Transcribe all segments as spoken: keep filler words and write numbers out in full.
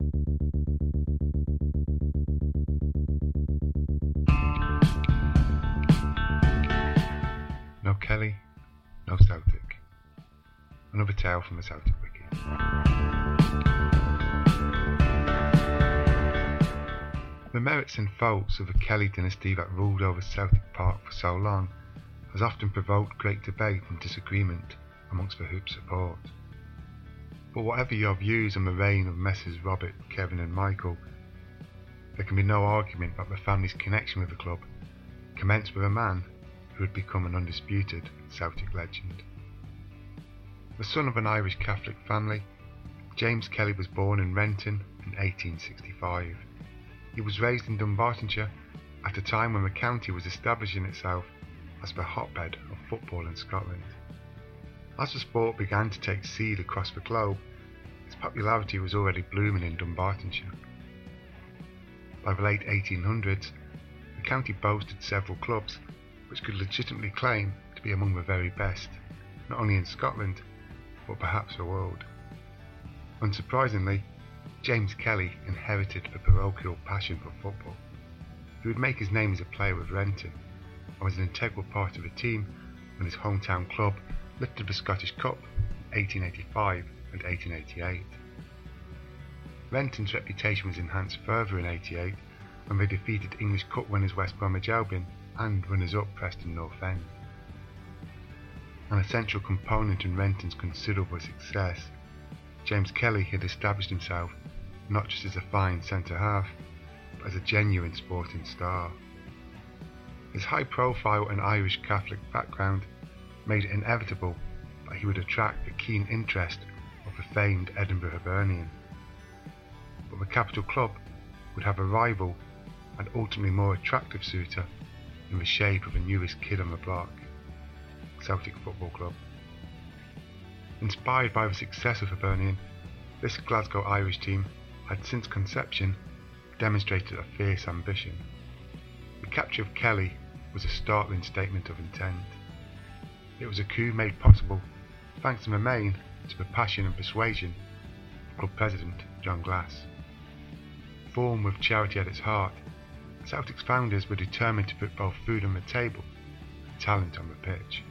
No Kelly, no Celtic. Another tale from the Celtic Wiki. The merits and faults of the Kelly dynasty that ruled over Celtic Park for so long has often provoked great debate and disagreement amongst the Hoop support. But whatever your views on the reign of Messrs Robert, Kevin and Michael, there can be no argument that the family's connection with the club commenced with a man who had become an undisputed Celtic legend. The son of an Irish Catholic family, James Kelly was born in Renton in eighteen sixty-five. He was raised in Dunbartonshire at a time when the county was establishing itself as the hotbed of football in Scotland. As the sport began to take seed across the globe, its popularity was already blooming in Dunbartonshire. By the late eighteen hundreds, the county boasted several clubs which could legitimately claim to be among the very best, not only in Scotland, but perhaps the world. Unsurprisingly, James Kelly inherited a parochial passion for football. He would make his name as a player with Renton, and was an integral part of the team when his hometown club lifted the Scottish Cup in eighteen eighty-five and eighteen eighty-eight. Renton's reputation was enhanced further in eighty-eight when they defeated English Cup winners West Bromwich Albion and runners-up Preston North End. An essential component in Renton's considerable success, James Kelly had established himself not just as a fine centre-half, but as a genuine sporting star. His high-profile and Irish Catholic background made it inevitable that he would attract the keen interest of the famed Edinburgh Hibernian. But the capital club would have a rival and ultimately more attractive suitor in the shape of the newest kid on the block, Celtic Football Club. Inspired by the success of Hibernian, this Glasgow Irish team had since conception demonstrated a fierce ambition. The capture of Kelly was a startling statement of intent. It was a coup made possible thanks in the main to the passion and persuasion of club president John Glass. Formed with charity at its heart, Celtic's founders were determined to put both food on the table and talent on the pitch.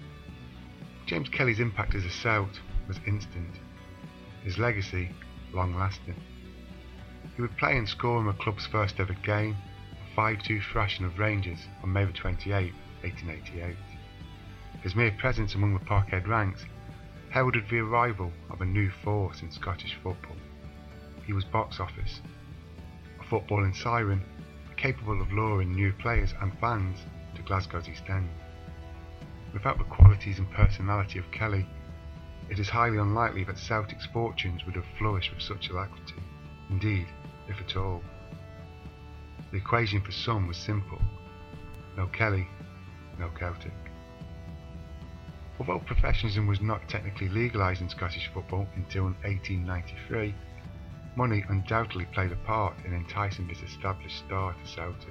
James Kelly's impact as a Celt was instant, his legacy long-lasting. He would play and score in the club's first ever game, a five two thrashing of Rangers on May twenty-eighth, eighteen eighty-eight. His mere presence among the Parkhead ranks heralded the arrival of a new force in Scottish football. He was box office, a footballing siren capable of luring new players and fans to Glasgow's East End. Without the qualities and personality of Kelly, it is highly unlikely that Celtic's fortunes would have flourished with such alacrity, indeed, if at all. The equation for some was simple: no Kelly, no Celtic. Although professionalism was not technically legalised in Scottish football until eighteen ninety-three, money undoubtedly played a part in enticing this established star to Celtic.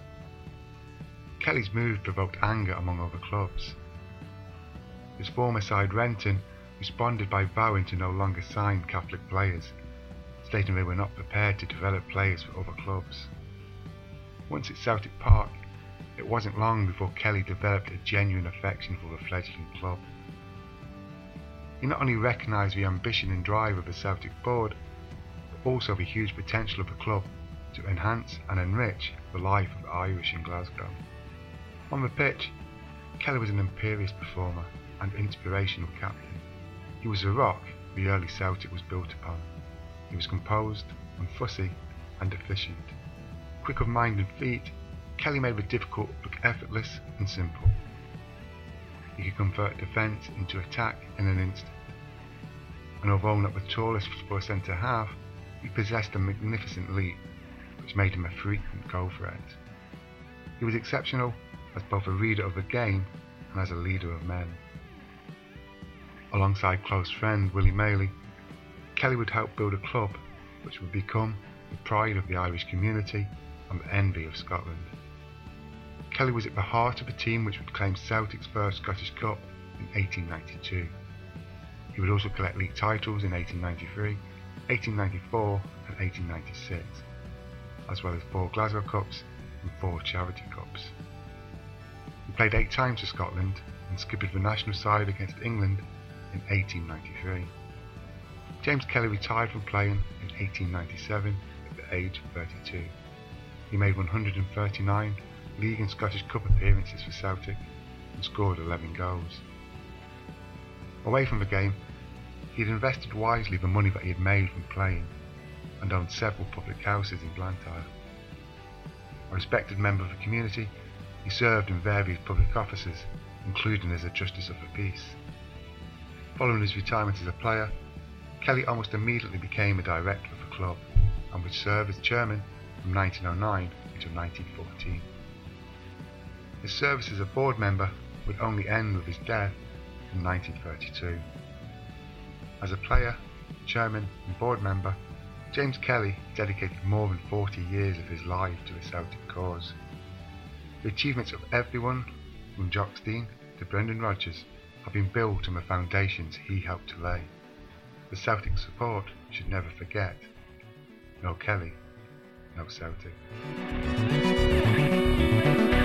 Kelly's move provoked anger among other clubs. His former side Renton responded by vowing to no longer sign Catholic players, stating they were not prepared to develop players for other clubs. Once at Celtic Park, it wasn't long before Kelly developed a genuine affection for the fledgling club. He not only recognised the ambition and drive of the Celtic board, but also the huge potential of the club to enhance and enrich the life of the Irish in Glasgow. On the pitch, Kelly was an imperious performer and inspirational captain. He was the rock the early Celtic was built upon. He was composed, unfussy and efficient. Quick of mind and feet, Kelly made the difficult look effortless and simple. He could convert defence into attack in an instant. And although not the tallest for a centre-half, he possessed a magnificent leap, which made him a frequent goal threat. He was exceptional as both a reader of the game and as a leader of men. Alongside close friend Willie Maley, Kelly would help build a club which would become the pride of the Irish community and the envy of Scotland. Kelly was at the heart of a team which would claim Celtic's first Scottish Cup in eighteen ninety-two. He would also collect league titles in eighteen ninety-three, eighteen ninety-four and eighteen ninety-six, as well as four Glasgow Cups and four Charity Cups. He played eight times for Scotland and skippered the national side against England in eighteen ninety-three. James Kelly retired from playing in eighteen ninety-seven at the age of thirty-two. He made one hundred thirty-nine League and Scottish Cup appearances for Celtic and scored eleven goals. Away from the game, he had invested wisely the money that he had made from playing and owned several public houses in Blantyre. A respected member of the community, he served in various public offices, including as a Justice of the Peace. Following his retirement as a player, Kelly almost immediately became a director of the club and would serve as chairman from nineteen oh nine until nineteen fourteen. His service as a board member would only end with his death in nineteen thirty-two. As a player, chairman and board member, James Kelly dedicated more than forty years of his life to the Celtic cause. The achievements of everyone, from Jock Stein to Brendan Rodgers, have been built on the foundations he helped to lay. The Celtic support should never forget: no Kelly, no Celtic.